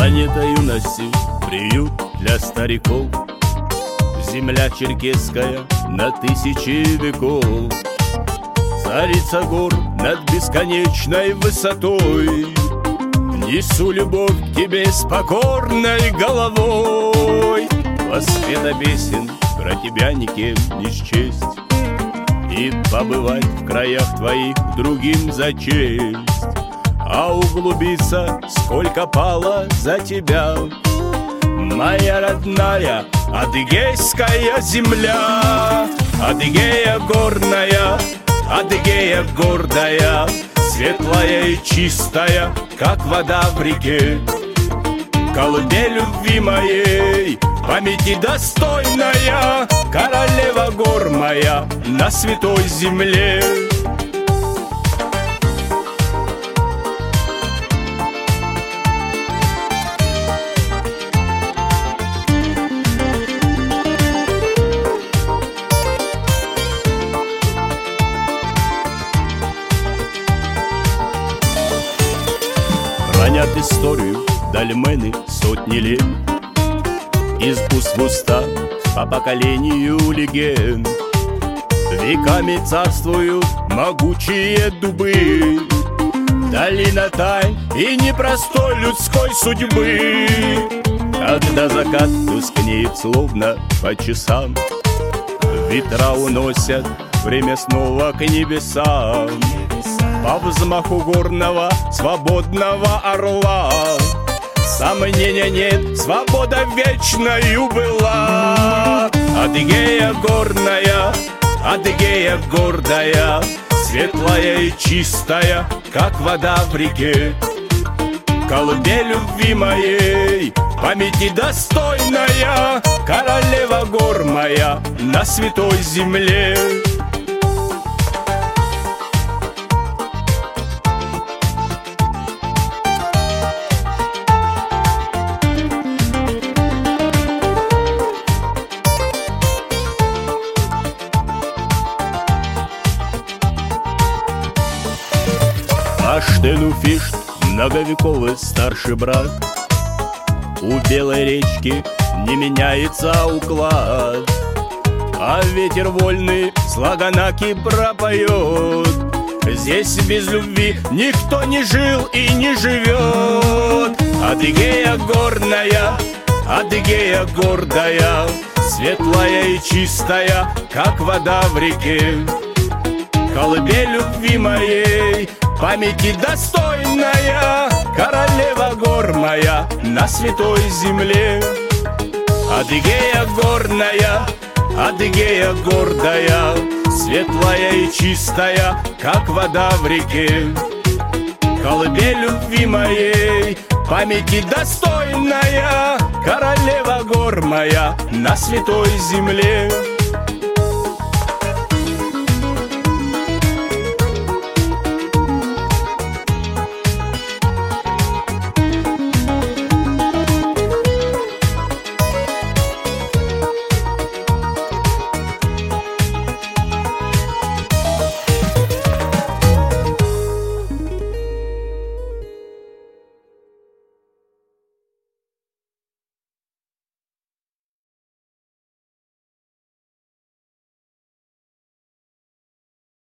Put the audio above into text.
Планета юности, приют для стариков, земля черкесская на тысячи веков. Царица гор над бесконечной высотой, несу любовь к тебе с покорной головой. Воспета песен про тебя никем не счесть, и побывать в краях твоих другим за честь. А углубиться, сколько пало за тебя, моя родная адыгейская земля. Адыгея горная, Адыгея гордая, светлая и чистая, как вода в реке. Колыбель любви моей, памяти достойная, королева гор моя на святой земле. Хранят историю дольмены сотни лет, из уст в уста по поколению легенд. Веками царствуют могучие дубы, долина тайн и непростой людской судьбы. Когда закат тускнеет словно по часам, ветра уносят время снова к небесам. По взмаху горного свободного орла сомнения нет, свобода вечною была. Адыгея горная, Адыгея гордая, светлая и чистая, как вода в реке. Колыбель любви моей, памяти достойная, королева гор моя на святой земле. Аштену Фишт, многовековый старший брат, у белой речки не меняется уклад, а ветер вольный слоганаки пропоет. Здесь без любви никто не жил и не живет. Адыгея горная, Адыгея гордая, светлая и чистая, как вода в реке. Колыбель любви моей, памяти достойная, королева гор моя на святой земле. Адыгея горная, Адыгея гордая, светлая и чистая, как вода в реке. Колыбель любви моей, памяти достойная, королева гор моя на святой земле.